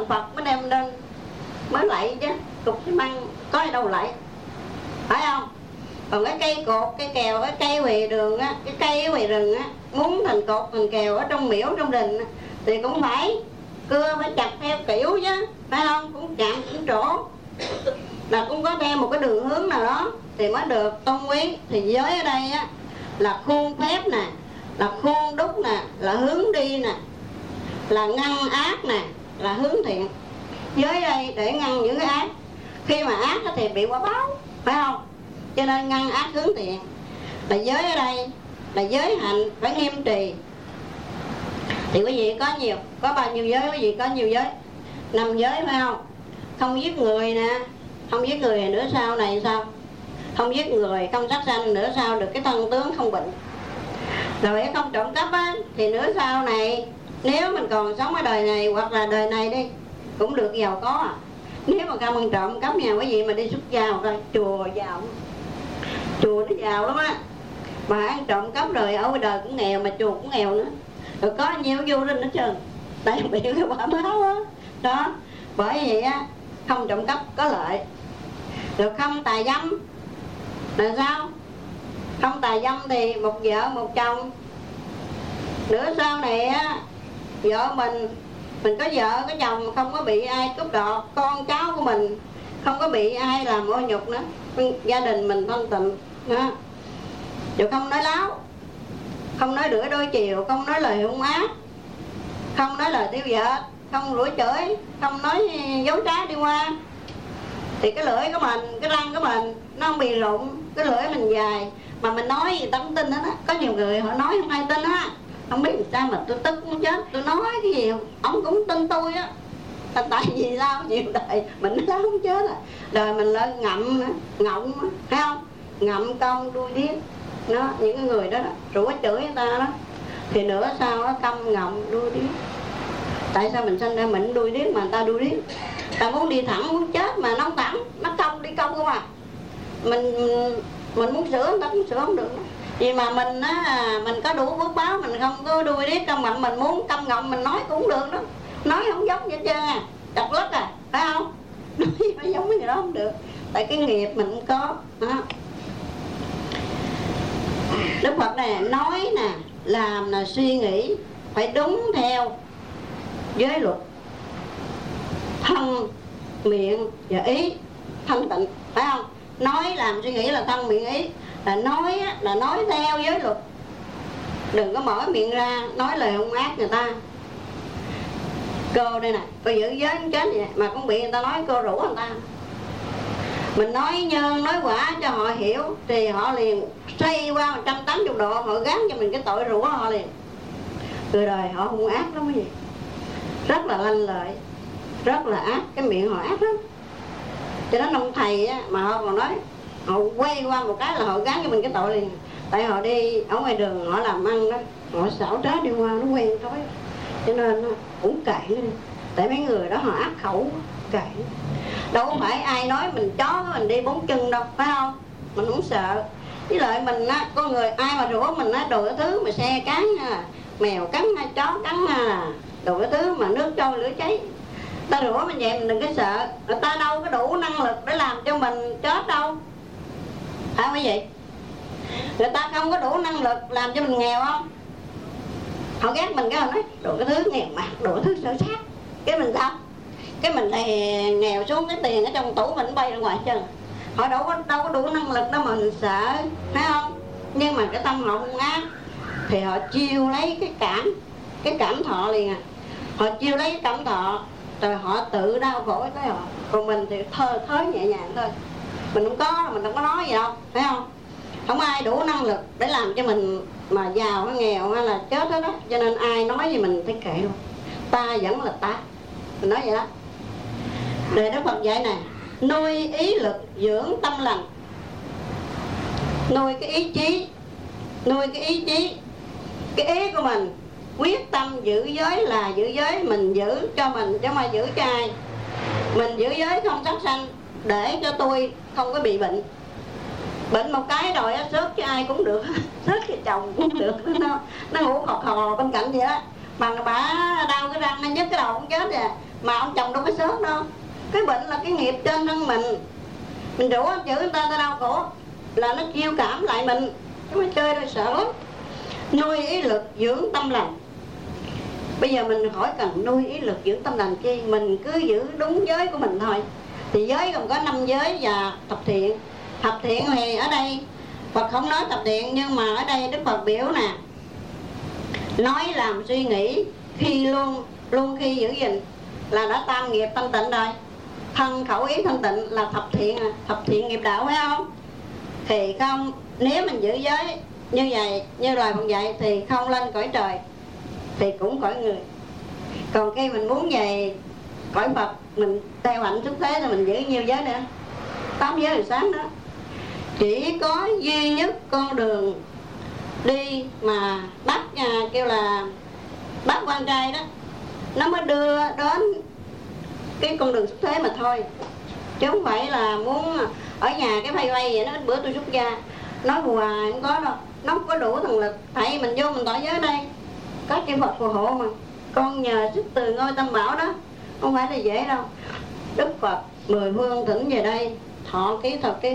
Phật mới đem lên mới lạy chứ, cục xi măng có ai đâu lạy, phải không? Còn cái cây cột, cây kèo, cái cây quỳ đường á, cái cây ở ngoài rừng á, muốn thành cột thành kèo ở trong miễu trong đình á, thì cũng phải cưa, phải chặt theo kiểu chứ, phải không? Cũng chạm cũng trổ, là cũng có theo một cái đường hướng nào đó thì mới được tôn quý. Thì giới ở đây á là khuôn phép nè, là khuôn đúc nè, là hướng đi nè, là ngăn ác nè, là hướng thiện. Giới đây để ngăn những cái ác, khi mà ác thì bị quả báo, phải không? Cho nên ngăn ác hướng thiện. Là giới ở đây là giới hạnh phải nghiêm trì. Thì quý vị có nhiều, có bao nhiêu giới? Quý vị có nhiều giới, 5 giới phải không? Không giết người nè, không giết người nữa sau này sao? Không giết người, không sát sanh nữa sau được cái thân tướng không bệnh. Rồi không trộm cắp á, thì nữa sau này nếu mình còn sống ở đời này hoặc là đời này đi cũng được giàu có à. Nếu mà không ăn trộm cắp nhà quý vị mà đi xuất gia coi chùa giàu, chùa nó giàu lắm á. Mà ăn trộm cắp rồi ở ngoài đời cũng nghèo mà chùa cũng nghèo nữa. Rồi có nhiều vô linh hết trơn, tại bị cái quả báo á. Đó, bởi vậy á không trộm cắp có lợi. Rồi không tà dâm là sao? Không tà dâm thì một vợ một chồng. Nữa sau này á, vợ mình có vợ có chồng không có bị ai cướp đoạt, con cháu của mình không có bị ai làm ô nhục nữa, gia đình mình thanh tịnh đó. Rồi không nói láo, không nói đuổi đôi chiều, không nói lời hung ác, không nói lời tiêu vợ, không lủi chửi, không nói dối trá đi qua. Thì cái lưỡi của mình, cái răng của mình nó không bị rụng, cái lưỡi mình dài mà mình nói gì ta cũng tin hết á. Có nhiều người họ nói không ai tin á, không biết sao mà tôi tức muốn chết, tôi nói cái gì ông cũng tin tôi á. Tại vì sao nhiều đời mình nói không chết à, đời mình lên ngậm ngọng thấy không, ngậm công đuôi điếc nó. Những cái người đó rủa chửi người ta đó thì nữa sau nó câm ngậm đuôi điếc. Tại sao mình sinh ra mình đuôi điếc mà người ta đuôi điếc? Ta muốn đi thẳng muốn chết mà nó không thẳng, nó cong đi cong không à. Mình muốn sửa người ta cũng sửa không được đó. Vì mà mình á, mình có đủ phước báo, mình không có đuôi điếc câm ngậm, mình muốn câm ngậm mình nói cũng được đó. Nói không giống gì hết trơn à, chặt lất à, phải không? Nói phải giống cái gì đó không được, tại cái nghiệp mình không có đó. Đức Phật này nói nè, làm là suy nghĩ phải đúng theo giới luật, thân, miệng và ý thanh tịnh, phải không? Nói làm suy nghĩ là thân miệng ý, là nói là nói theo giới luật. Đừng có mở miệng ra nói lời hung ác người ta. Cô đây nè, cô giữ giới không chết vậy mà cũng bị người ta nói cô rủ người ta. Mình nói nhân nói quả cho họ hiểu thì họ liền xoay qua 180 độ, họ gán cho mình cái tội rủa họ liền. Từ đời họ hung ác lắm cái gì, rất là lanh lợi, rất là ác, cái miệng họ ác lắm. Cho nên ông thầy á, mà họ còn nói, họ quay qua một cái là họ gán cho mình cái tội liền. Tại họ đi ở ngoài đường họ làm ăn đó, họ xảo trá đi qua nó quen thói, cho nên cũng kệ nó đi. Tại mấy người đó họ ác khẩu, kệ. Đâu có phải ai nói mình chó mình đi 4 chân đâu, phải không? Mình không sợ. Với lại mình á, con người ai mà rủa mình á, đồ cái thứ mà xe cắn à, mèo cắn hay chó cắn à, đồ cái thứ mà nước trôi lửa cháy. Ta rủa mình vậy mình đừng có sợ, người ta đâu có đủ năng lực để làm cho mình chết đâu, phải không vậy? Người ta không có đủ năng lực làm cho mình nghèo không? Họ ghét mình cái họ nói đồ cái thứ nghèo mặt, đồ cái thứ sợ sát. Cái mình sao? Cái mình thì nghèo xuống, cái tiền ở trong tủ mình bay ra ngoài chân. Họ đâu có đủ năng lực đâu mà mình sợ, thấy không? Nhưng mà cái tâm họ hung ác thì họ chiêu lấy cái cảm thọ liền à. Họ chiêu lấy cái cảm thọ rồi họ tự đau khổ tới họ. Còn mình thì thới nhẹ nhàng thôi. Mình không có, mình không có nói gì đâu, phải không? Không ai đủ năng lực để làm cho mình mà giàu hay nghèo hay là chết hết đó. Cho nên ai nói gì mình thấy kệ luôn. Ta vẫn là ta, mình nói vậy đó. Để Đức Phật dạy nè, nuôi ý lực dưỡng tâm lành. Nuôi cái ý chí, nuôi cái ý chí, cái ý của mình quyết tâm giữ giới là giữ giới mình giữ cho mình chứ mà giữ cho ai. Mình giữ giới không sát sanh để cho tôi không có bị bệnh. Bệnh một cái rồi á, sớt cho ai cũng được, sớt cho chồng cũng được, nó ngủ khò khò bên cạnh vậy đó. Mà bà đau cái răng nó nhức cái đầu cũng chết rồi, mà ông chồng đâu có sớt đâu. Cái bệnh là cái nghiệp trên thân mình rủ chữ người ta đau khổ là nó chiêu cảm lại mình, nó chơi rồi sợ lắm. Nuôi ý lực dưỡng tâm lành. Bây giờ mình hỏi cần nuôi ý lực dưỡng tâm lành chi? Mình cứ giữ đúng giới của mình thôi. Thì giới gồm có 5 giới và thập thiện. Thập thiện thì ở đây Phật không nói thập thiện, nhưng mà ở đây Đức Phật biểu nè, nói làm suy nghĩ khi luôn khi giữ gìn là đã tam nghiệp thanh tịnh rồi. Thân khẩu ý thanh tịnh là thập thiện nghiệp đạo, phải không? Thì không, nếu mình giữ giới như vậy, như lời Phật dạy, thì không lên cõi trời thì cũng cõi người. Còn khi mình muốn về cõi Phật, mình theo hạnh xuất thế thì mình giữ nhiêu giới nữa? 8 giới hồi sáng đó. Chỉ có duy nhất con đường đi mà bác kêu là bác quan trai đó, nó mới đưa đến cái con đường xuất thế mà thôi, chứ không phải là muốn ở nhà cái phay vậy. Nó bữa tôi xuất gia nói hoài không có đâu, nó không có đủ thần lực. Tại mình vô mình tỏ giới đây có chư Phật phù hộ mà, con nhờ sức từ ngôi Tam Bảo đó, không phải là dễ đâu. Đức Phật 10 phương thỉnh về đây thọ ký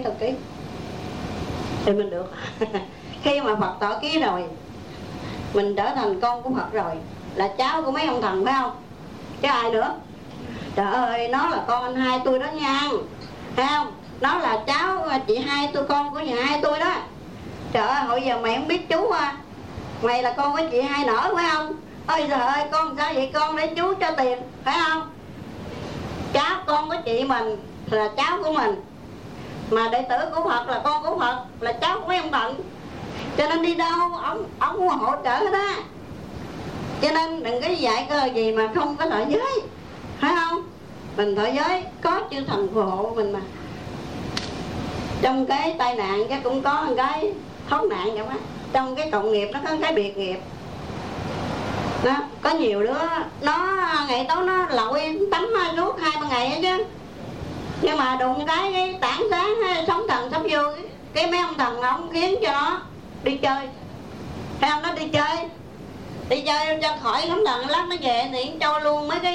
thì mình được. Khi mà Phật tỏ ký rồi, mình trở thành con của Phật rồi, là cháu của mấy ông thần, phải không? Chứ ai nữa? Trời ơi, nó là con anh hai tôi đó nha, thấy không? Nó là cháu chị hai tôi, con của nhà hai tôi đó. Trời ơi, hồi giờ mày không biết chú à, mày là con của chị hai nở, phải không? Ôi trời ơi, con sao vậy con, để chú cho tiền, phải không? Cháu con của chị mình là cháu của mình, mà đệ tử của Phật là con của Phật, là cháu của mấy ông thần. Cho nên đi đâu ông cũng hỗ trợ hết á. Cho nên đừng có dạy cơ gì mà không có thọ giới, phải không? Mình thọ giới có chư thần phù hộ mình mà. Trong cái tai nạn cái cũng có một cái thoát nạn vậy đó. Trong cái cộng nghiệp nó có cái biệt nghiệp đó. Có nhiều đứa nó ngày tối nó lội tắm suốt 2-3 ngày ấy chứ, nhưng mà đụng cái tảng sáng sóng thần sắp vô, cái mấy ông thần ông khiến cho nó đi chơi, thấy không? Nó đi chơi cho khỏi sóng thần, lát nó về thì cho luôn mấy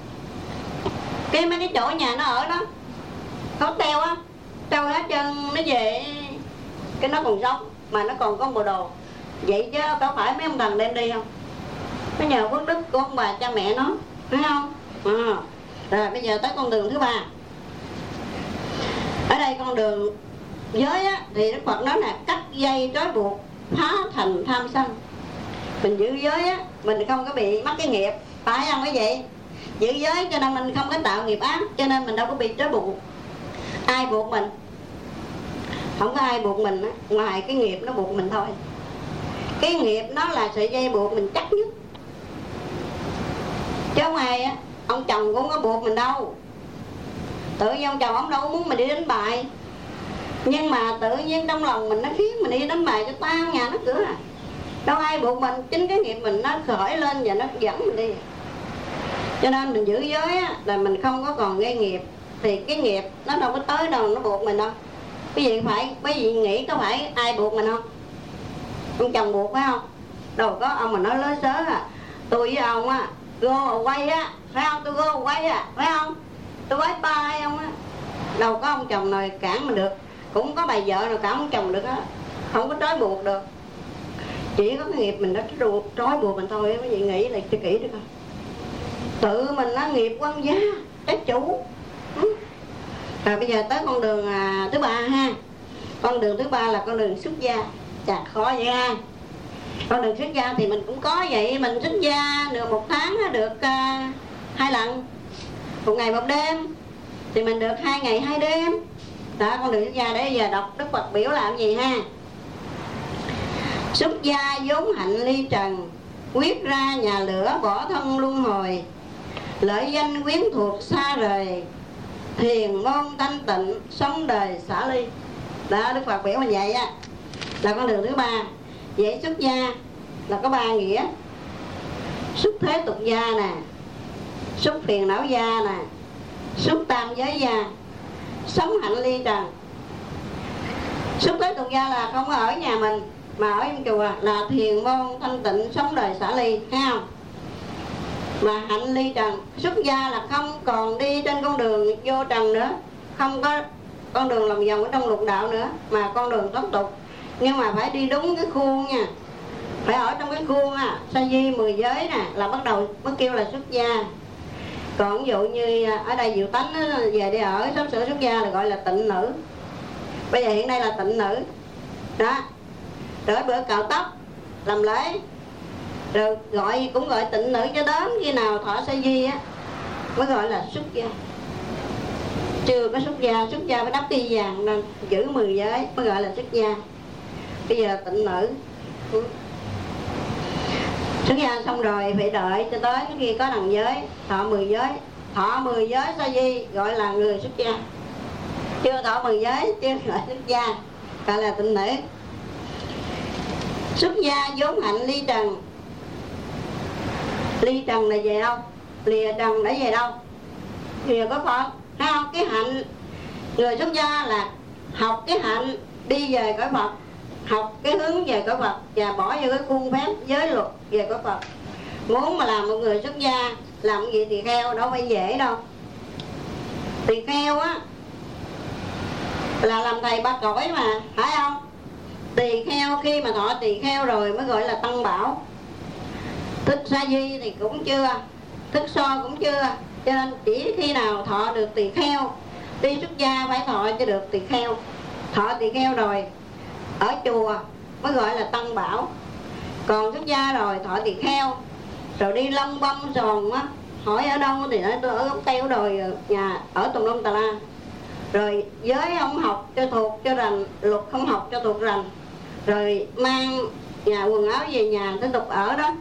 cái chỗ nhà nó ở đó có treo á, treo hết chân nó về. Cái nó còn sống mà nó còn có bộ đồ vậy, chứ có phải mấy ông thần đem đi không? Nó nhờ phước đức của ông bà cha mẹ nó, phải không? Rồi bây giờ tới con đường thứ 3. Ở đây con đường giới á, thì Đức Phật nói là cắt dây trói buộc, phá thành tham sân. Mình giữ giới á, mình không có bị mắc cái nghiệp, phải không? Cái vậy giữ giới cho nên mình không có tạo nghiệp ác, cho nên mình đâu có bị trói buộc. Ai buộc mình? Không có ai buộc mình á, ngoài cái nghiệp nó buộc mình thôi. Cái nghiệp nó là sợi dây buộc mình chắc nhất, chứ không ai á. Ông chồng cũng có buộc mình đâu. Tự nhiên ông chồng ông đâu muốn mình đi đánh bài, nhưng mà tự nhiên trong lòng mình nó khiến mình đi đánh bài cho tan nhà nó cửa à. Đâu ai buộc mình, chính cái nghiệp mình nó khởi lên và nó dẫn mình đi. Cho nên mình giữ giới á, là mình không có còn gây nghiệp, thì cái nghiệp nó đâu có tới đâu nó buộc mình đâu. Quý vị nghĩ có phải ai buộc mình không? Ông chồng buộc, phải không? Đâu có ông mà nói lớn sớ à, tôi với ông á go quay á, phải không? Tôi go quay à, phải không? Tôi với ba hay ông á. Đâu có ông chồng nào cản mình được, cũng có bà vợ nào cản ông chồng được á, không có trói buộc được. Chỉ có cái nghiệp mình nó trói buộc mình thôi. Quý vị nghĩ là cho kỹ được không? Tự mình nó nghiệp quan gia trái chủ. Rồi bây giờ tới con đường thứ 3 ha. Con đường thứ 3 là con đường xuất gia. Chà, khó vậy ha. Con đường xuất gia thì mình cũng có vậy. Mình xuất gia được 1 tháng được 2 lần, 1 ngày 1 đêm, thì mình được 2 ngày 2 đêm. Đó, con đường xuất gia. Để giờ đọc Đức Phật biểu làm gì ha. Xuất gia vốn hạnh ly trần, quyết ra nhà lửa bỏ thân luân hồi, lợi danh quyến thuộc xa rời, thiền môn thanh tịnh sống đời xả ly. Đó, Đức Phật biểu mình vậy á, là con đường thứ 3. Vậy xuất gia là có 3 nghĩa: xuất thế tục gia nè, xuất phiền não gia nè, xuất tam giới gia, sống hạnh ly trần. Xuất thế tục gia là không ở nhà mình mà ở trong chùa, là thiền môn thanh tịnh sống đời xả ly, thấy không? mà hạnh ly trần. Xuất gia là không còn đi trên con đường vô trần nữa, không có con đường lòng vòng ở trong lục đạo nữa, mà con đường thoát tục. Nhưng mà phải đi đúng cái khuôn nha, phải ở trong cái khuôn sa di 10 giới nè là bắt đầu mới kêu là xuất gia. Còn ví dụ như ở đây Diệu Tánh về đi ở sắp sửa xuất gia là gọi là tịnh nữ. Bây giờ hiện nay là tịnh nữ đó. Rồi bữa cạo tóc làm lễ, rồi cũng gọi tịnh nữ cho đến khi nào thọ sa di mới gọi là xuất gia. Chưa có xuất gia phải đắp y vàng nên giữ 10 giới mới gọi là xuất gia. Bây giờ tịnh nữ. Xuất gia xong rồi phải đợi cho tới khi có đằng giới, thọ 10 giới. Thọ 10 giới sa di gọi là người xuất gia. Chưa thọ 10 giới chưa gọi xuất gia, gọi là tịnh nữ. Xuất gia vốn hạnh ly trần. Ly trần là về đâu? Lìa trần để về đâu? Lìa có Phật. Thấy không? Cái hạnh người xuất gia là học cái hạnh đi về cõi Phật, học cái hướng về cõi Phật và bỏ vô cái khuôn phép giới luật về cõi Phật. Muốn mà làm một người xuất gia làm cái gì tỳ kheo đâu phải dễ đâu. Tỳ kheo là làm thầy ba cõi mà, phải không? Tỳ kheo khi mà thọ tỳ kheo rồi mới gọi là tăng bảo. Thức sa di thì cũng chưa, thức so cũng chưa. Cho nên chỉ khi nào thọ được tỳ kheo, đi xuất gia phải thọ cho được tỳ kheo. Thọ tỳ kheo rồi ở chùa mới gọi là tăng bảo. Còn xuất gia rồi thọ tỳ kheo, rồi đi lông bông sòn hỏi ở đâu thì nói tôi ở gốc Tây đồi nhà ở Tùng Đông Tà La. Rồi giới không học cho thuộc cho rành, luật không học cho thuộc rành, rồi mang quần áo về nhà tiếp tục ở đó.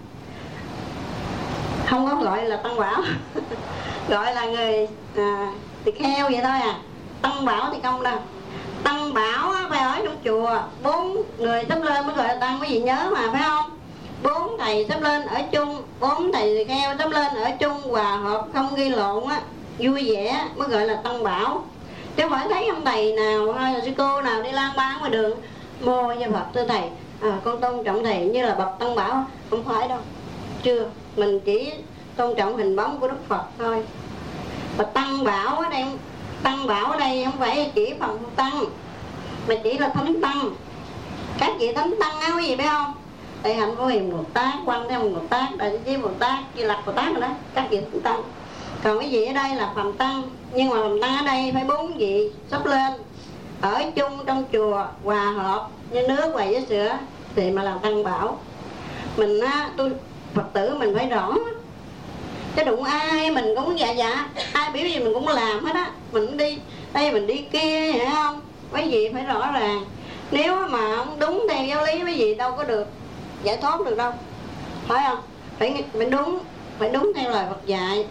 Không có gọi là tăng bảo gọi là người tỳ kheo vậy thôi Tăng bảo thì không đâu. Tăng bảo phải ở trong chùa, 4 người sắp lên mới gọi là tăng, quý vị nhớ mà, phải không? 4 thầy sắp lên ở chung, 4 thầy tỳ kheo sắp lên ở chung, hòa hợp không ghi lộn vui vẻ mới gọi là tăng bảo. Chứ phải thấy ông thầy nào hay là sư cô nào đi lang bang ngoài đường mô với Phật thưa thầy, con tôn trọng thầy như là bậc tăng bảo, không phải đâu. Chưa, mình chỉ tôn trọng hình bóng của Đức Phật thôi. Và tăng bảo ở đây, tăng bảo ở đây không phải chỉ phần tăng, mà chỉ là thánh tăng. Các vị thánh tăng áo gì biết không? Tại hạnh Phổ Hiền Bồ Tát, Quan Thế Âm Bồ Tát, Đại Thế Chí Bồ Tát, Di Lặc Bồ Tát rồi đó, các vị thánh tăng. Còn cái vị ở đây là phàm tăng, nhưng mà phàm tăng ở đây phải 4 vị sắp lên ở chung trong chùa, hòa hợp như nước và với sữa thì mà làm tăng bảo. Mình tôi Phật tử mình phải rõ, chứ đụng ai mình cũng dạ ai biểu gì mình cũng làm hết á. Mình đi đây mình đi kia, hiểu không? Mấy vị phải rõ ràng. Nếu mà không đúng theo giáo lý mấy vị đâu có được giải thoát được đâu, phải không? Phải đúng theo lời Phật dạy,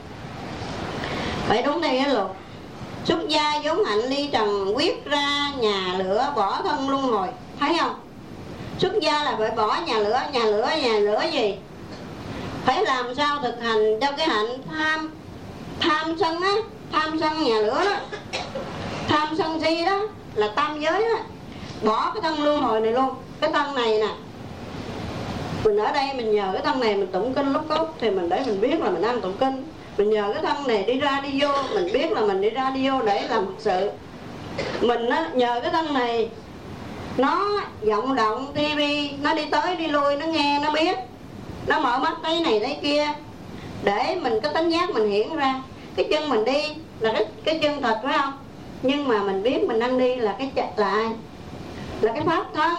phải đúng theo cái luật. Xuất gia vốn hạnh ly trần, quyết ra nhà lửa bỏ thân luân hồi, thấy không? Xuất gia là phải bỏ nhà lửa gì? Phải làm sao thực hành cho cái hạnh tham sân tham sân nhà lửa đó, tham sân si đó là tam giới đó. Bỏ cái thân luân hồi này luôn. Cái thân này nè, mình ở đây mình nhờ cái thân này mình tụng kinh lúc cốt thì mình để mình biết là mình đang tụng kinh. Mình nhờ cái thân này đi ra đi vô, mình biết là mình đi ra đi vô để làm sự. Mình nhờ cái thân này nó vọng động tivi, nó đi tới đi lui, nó nghe, nó biết, nó mở mắt thấy này thấy kia, để mình có tánh giác mình hiện ra. Cái chân mình đi là cái chân thật, phải không? Nhưng mà mình biết mình đang đi là cái là ai? Là cái pháp thân.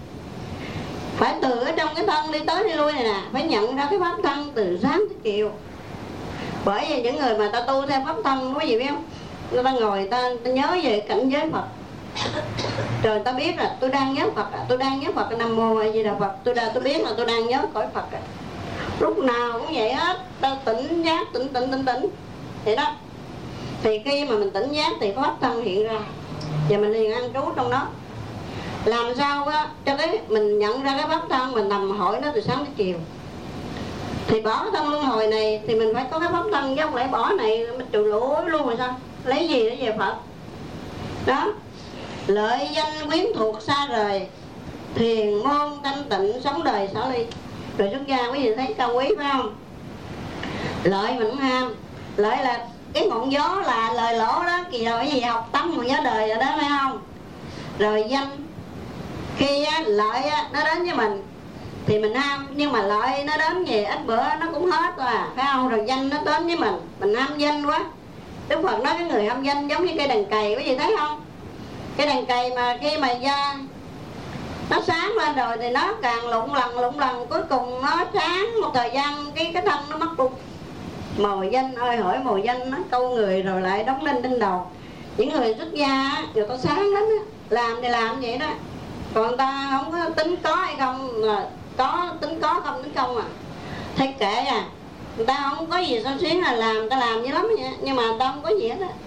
Phải từ ở trong cái thân đi tới đi lui này nè, phải nhận ra cái pháp thân từ sáng tới chiều. Bởi vì những người mà ta tu theo pháp thân, có gì biết không? Người ta ngồi ta nhớ về cảnh giới Phật, rồi ta biết là tôi đang nhớ Phật, tôi đang nhớ Phật, Nam Mô A Di Đà Phật, tôi biết là tôi đang nhớ cõi Phật. Lúc nào cũng vậy hết, ta tỉnh giác, tỉnh vậy đó. Thì khi mà mình tỉnh giác thì pháp thân hiện ra, và mình liền an trú trong đó. Làm sao cho cái mình nhận ra cái pháp thân, mình nằm hỏi nó từ sáng tới chiều. Thì bỏ cái thân luân hồi này thì mình phải có cái pháp thân, chứ không lẽ bỏ này mình trừ lũi luôn rồi sao? Lấy gì để về Phật? Đó. Lợi danh quyến thuộc xa rời, thiền môn thanh tịnh sống đời xả ly. Rồi xuất gia quý vị thấy cao quý phải không? Lợi mình cũng ham. Lợi là cái ngọn gió, là lời lỗ đó. Kỳ rồi cái gì học tắm ngọn gió đời rồi đó, phải không? Rồi danh. Khi á, lợi á, nó đến với mình thì mình ham, nhưng mà lợi nó đến về ít bữa nó cũng hết rồi à, phải không? Rồi danh nó đến với mình ham danh quá. Đức Phật nói cái người ham danh giống như cây đàn cày, quý vị thấy không? Cái đàn cày mà khi mà da nó sáng lên rồi thì nó càng lụng lần, cuối cùng nó sáng một thời gian cái thân nó mất luôn. Mồi danh ơi hỏi mồi danh, nó câu người rồi lại đóng lên trên đầu. Những người xuất gia á, người ta sáng lắm á, làm thì làm vậy đó, còn người ta không có tính có hay không, là có tính có không tính không à. Thấy kệ à, người ta không có gì sao xuyến là làm, người ta làm dữ lắm vậy, nhưng mà người ta không có gì hết á.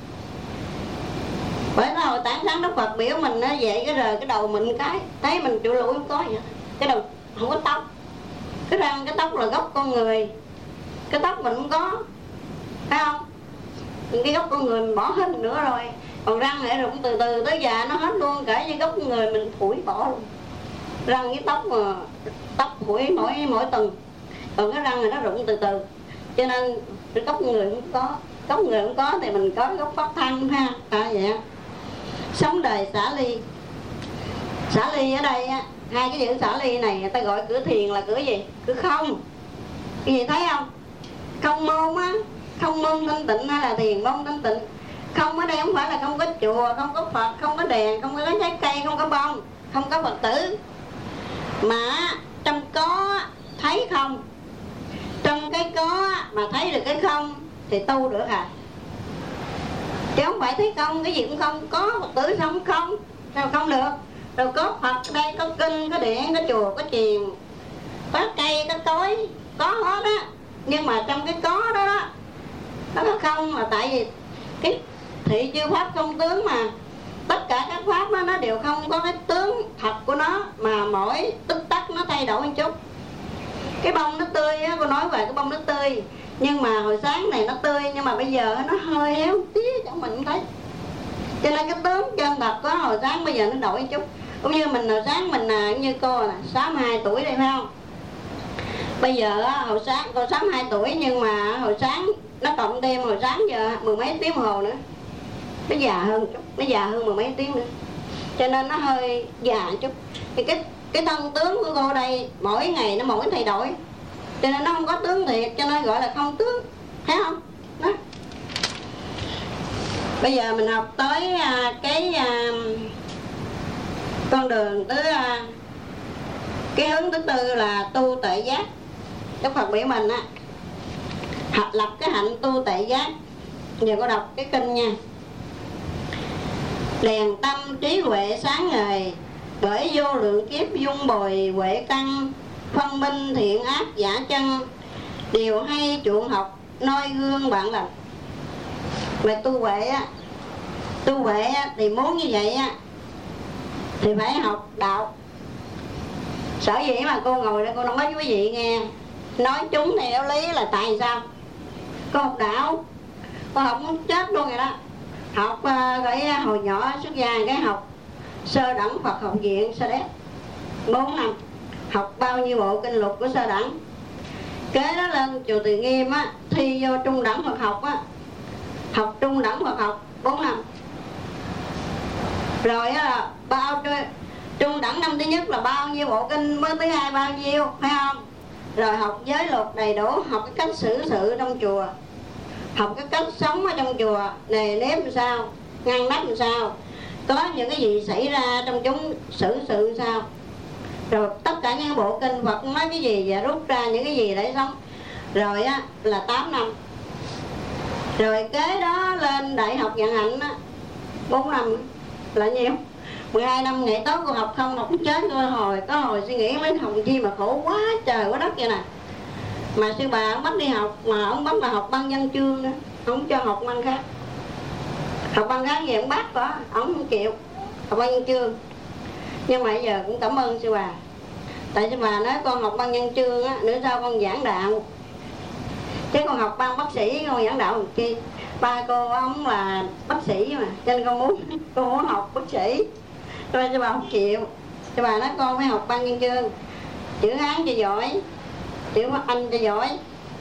Bởi đó hồi tán sáng Đức Phật biểu mình á, vậy cái rờ cái đầu mình cái thấy mình chịu lũi không có vậy, cái đầu không có tóc, cái răng cái tóc là gốc con người, cái tóc mình không có, phải không? Cái gốc con người mình bỏ hết nữa rồi, còn răng này rụng từ từ tới già nó hết luôn, cả như gốc con người mình phủi bỏ luôn. Răng với tóc mà tóc phủi mỗi tuần, còn cái răng này nó rụng từ từ, cho nên cái gốc người không có, gốc người không có thì mình có gốc phát thân ha. Vậy sống đời xả ly. Xả ly ở đây á, hai cái chữ xả ly này người ta gọi cửa thiền là cửa gì? Cửa không. Cái gì thấy không? Không môn á, không môn thanh tịnh hay là thiền môn thanh tịnh. Không ở đây không phải là không có chùa, không có Phật, không có đèn, không có trái cây, không có bông, không có Phật tử, mà trong có thấy không. Trong cái có mà thấy được cái không thì tu được à. Chứ không phải thấy không, cái gì cũng không, có Phật tử xong không, sao không được. Rồi có Phật ở đây, có kinh, có điện, có chùa, có chiền, có cây, có cối, có hết á. Nhưng mà trong cái có đó đó, nó có không, là tại vì cái thị chư pháp không tướng mà. Tất cả các pháp đó, nó đều không có cái tướng thật của nó, mà mỗi tích tắc nó thay đổi một chút. Cái bông nó tươi á, cô nói về cái bông nó tươi, nhưng mà hồi sáng này nó tươi, nhưng mà bây giờ nó hơi héo tía chẳng mình không thấy. Cho nên cái tướng chân thật có hồi sáng bây giờ nó đổi một chút. Cũng như mình hồi sáng mình như cô nè, 62 tuổi đây phải không? Bây giờ hồi sáng cô 62 tuổi, nhưng mà hồi sáng nó cộng thêm hồi sáng giờ mười mấy tiếng hồ nữa, nó già hơn chút, nó già hơn mười mấy tiếng nữa, cho nên nó hơi già chút. Thì cái thân tướng của cô đây mỗi ngày nó mỗi thay đổi, cho nên nó không có tướng thiệt, cho nên gọi là không tướng, thấy không? Đó. Bây giờ mình học tới cái con đường tới cái hướng thứ tư là tu tuệ giác. Đức Phật biểu mình á, lập cái hạnh tu tuệ giác. Giờ có đọc cái kinh nha. Đèn tâm trí huệ sáng ngời, bởi vô lượng kiếp dung bồi huệ căn, phân minh thiện ác giả chân, điều hay chuộng học noi gương bạn lành. Về tu huệ á, tu huệ á, thì muốn như vậy á thì phải học đạo. Sở dĩ mà cô ngồi đây cô nói với quý vị nghe, nói chúng này đạo lý là tại sao? Cô học đạo, cô học muốn chết luôn rồi đó. Học cái hồi nhỏ xuất gia cái học sơ đẳng Phật học viện Sa Đéc 4 năm, học bao nhiêu bộ kinh lục của sơ đẳng. Kế đó lên chùa Từ Nghiêm á, thi vô trung đẳng Phật học á, học trung đẳng Phật học 4 năm. Rồi á, bao trung đẳng năm thứ nhất là bao nhiêu bộ kinh, mới thứ hai bao nhiêu, phải không? Rồi học giới luật đầy đủ, học cái cách xử sự trong chùa, học cái cách sống ở trong chùa, nề nếp làm sao, ngăn nắp làm sao, có những cái gì xảy ra trong chúng xử sự sao. Rồi tất cả những bộ kinh Phật nói cái gì và rút ra những cái gì để sống. Rồi á là 8 năm. Rồi kế đó lên đại học vận hạnh á 4 năm là nhiêu? 12 năm. Ngày tối cô học không, học chết cô có hồi suy nghĩ mấy học chi mà khổ quá trời quá đất vậy nè. Mà sư bà ông bắt đi học, mà ông bắt là học băng văn chương nữa, không cho học băng khác. Học băng khác gì ông bắt có, ông không chịu, học băng văn chương. Nhưng mà bây giờ cũng cảm ơn sư bà. Tại sư bà nói con học băng văn chương á, nữa sau con giảng đạo. Chứ con học băng bác sĩ, con giảng đạo làm chi. Ba cô ông là bác sĩ mà, cho nên con muốn học bác sĩ. Cho nên sư bà không chịu. Sư bà nói con phải học băng văn chương, chữ Hán cho giỏi, chữ Anh cho giỏi,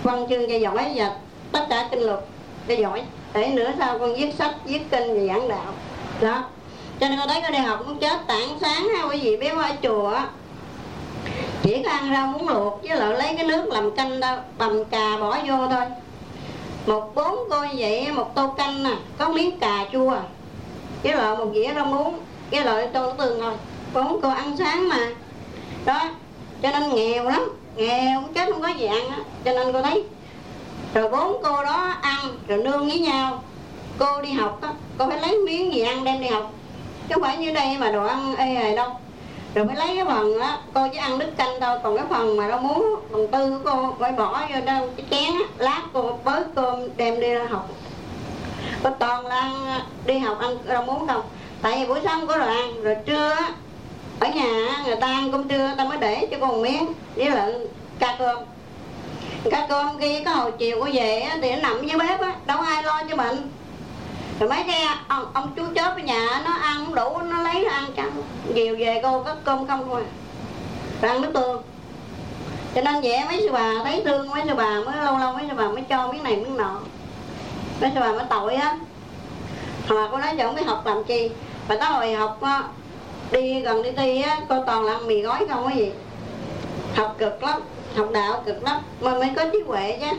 văn chương cho giỏi và tất cả kinh luật cho giỏi, để nữa sau con viết sách, viết kinh và giảng đạo đó. Cho nên con thấy con đi học muốn chết tảng sáng ha quý vị biết, ở chùa á chỉ có ăn rau muống luộc với lại lấy cái nước làm canh đâu, bằm cà bỏ vô thôi. 4 cô như vậy, 1 tô canh nè, có miếng cà chua với lại 1 dĩa rau muống với lại tô nước tương thôi. 4 cô ăn sáng mà đó, cho nên nghèo lắm, nghèo chết không có gì ăn á. Cho nên cô thấy rồi 4 cô đó ăn rồi nương với nhau. Cô đi học á, cô phải lấy miếng gì ăn đem đi học, chứ không phải như đây mà đồ ăn ê hề đâu. Rồi phải lấy cái phần đó, cô chỉ ăn nước canh thôi, còn cái phần mà rau muống phần tư của cô phải bỏ vô trong cái chén á, lát cô bới cơm đem đi ra học. Cô toàn là ăn, đi học ăn rau muống không, tại vì buổi sáng không có đồ ăn. Rồi trưa á, ở nhà người ta ăn cơm trưa, người ta mới để cho cô một miếng với lại ca cơm. Ca cơm khi có hồi chiều cô về á, thì nó nằm dưới bếp á, đâu ai lo cho mình. Rồi mấy cái ông chú chớp ở nhà nó ăn không đủ, nó lấy nó ăn chăng. Chiều về cô có cơm không thôi, rồi ăn nước tương. Cho nên vậy mấy sư bà thấy thương mấy sư bà mới lâu lâu mấy sư bà mới cho miếng này miếng nọ. Mấy sư bà mới tội á. Mà cô nói cho không biết học làm chi. Và tới hồi học á, đi gần đi thi á, cô toàn là ăn mì gói không có gì. Học cực lắm, học đạo cực lắm, mà mới có trí huệ chứ.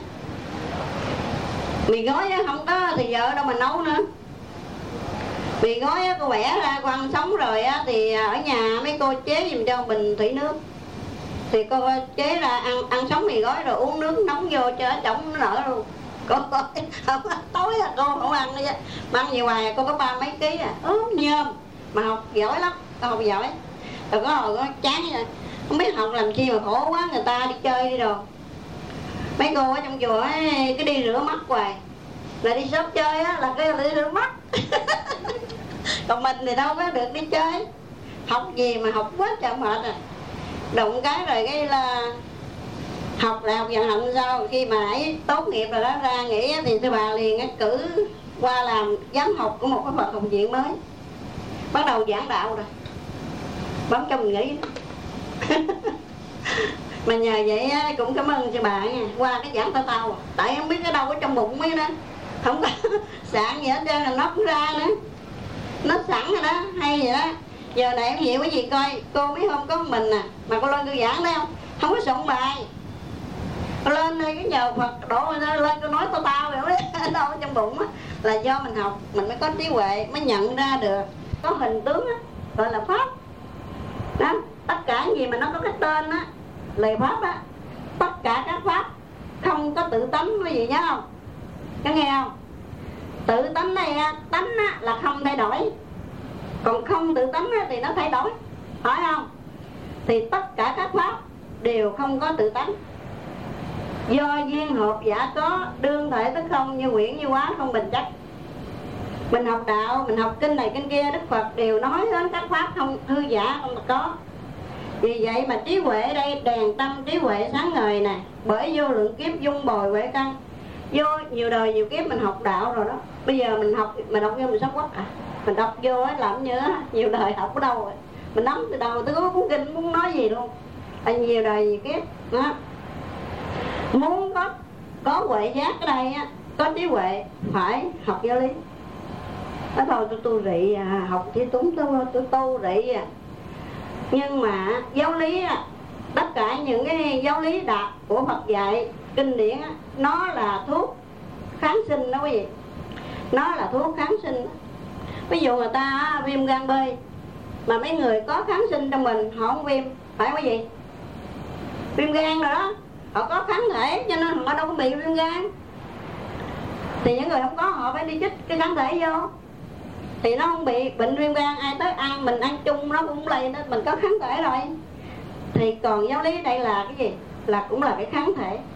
Mì gói á, không có thì giờ đâu mà nấu nữa. Mì gói á, cô bẻ ra cô ăn sống rồi á, thì ở nhà mấy cô chế giùm cho bình thủy nước. Thì cô chế ra ăn sống mì gói rồi uống nước nóng vô cho ở trỏng nó nở luôn. Cô không, tối là cô không ăn nữa chứ. Mà ăn nhiều hoài cô có 30 mấy ký à, ốm nhôm. Mà học giỏi lắm, cô học giỏi. Rồi có hồi có chán vậy, không biết học làm chi mà khổ quá, người ta đi chơi đi đồ. Mấy cô ở trong chùa ấy, cái đi rửa mắt hoài. Là đi shop chơi á, là cái đi rửa mắt. Còn mình thì đâu có được đi chơi. Học gì mà học quá trời mệt à. Đụng cái rồi cái là học đại học Vạn Hạnh sao, khi mà ấy tốt nghiệp rồi đó ra nghỉ thì sư bà liền cử qua làm giám học của một cái Phật học viện mới, bắt đầu giảng đạo rồi, bấm cho mình nghỉ. Mà nhờ vậy cũng cảm ơn sư bà nha, qua cái giảng tao à. Tại không biết cái đâu ở trong bụng mấy đó, không có sạn gì hết trơn là nó cũng ra nữa, nó sẵn rồi đó, hay vậy đó. Giờ này em vậy quý vị coi, cô biết không, có mình à mà cô lên cô giảng đấy không có soạn bài. Cô lên đây cái nhờ Phật đổ lên cô nói tao rồi ở đâu ở trong bụng á, là do mình học mình mới có trí huệ, mới nhận ra được có hình tướng á, gọi là pháp đó. Tất cả gì mà nó có cái tên á, lời pháp á, tất cả các pháp không có tự tánh, quý vị nhớ không, có nghe không? Tự tánh này tánh á, là không thay đổi, còn không tự tánh á, thì nó thay đổi, phải không? Thì tất cả các pháp đều không có tự tánh, do duyên hợp giả có, đương thể tức không, như quyển như hóa không bình chắc. Mình học đạo, mình học kinh này kinh kia, Đức Phật đều nói đến các pháp không hư giả, không có. Vì vậy mà trí huệ ở đây đèn tâm trí huệ sáng ngời nè, bởi vô lượng kiếp dung bồi huệ căn, vô nhiều đời nhiều kiếp mình học đạo rồi đó. Bây giờ mình học vô mình sắp quất à, mình đọc vô ấy làm nhớ nhiều đời học ở đâu rồi, mình nắm từ đầu tới cuối cuốn kinh muốn nói gì luôn, nhiều đời nhiều kiếp đó. Muốn có huệ giác ở đây á, có trí huệ phải học giáo lý. Nói thôi tôi tu rị à, học chỉ túng tôi tu rị à. Nhưng mà giáo lý á, tất cả những cái giáo lý đạt của Phật dạy kinh điển á, nó là thuốc kháng sinh đó quý vị, nó là thuốc kháng sinh. Ví dụ người ta viêm gan B mà mấy người có kháng sinh trong mình họ không viêm, phải không quý vị? Viêm gan rồi đó, họ có kháng thể cho nên họ đâu có bị viêm gan. Thì những người không có họ phải đi chích cái kháng thể vô thì nó không bị bệnh viêm gan. Ai tới ăn mình ăn chung nó cũng lây, mình có kháng thể rồi. Thì còn giáo lý đây là cái gì? Là cũng là cái kháng thể.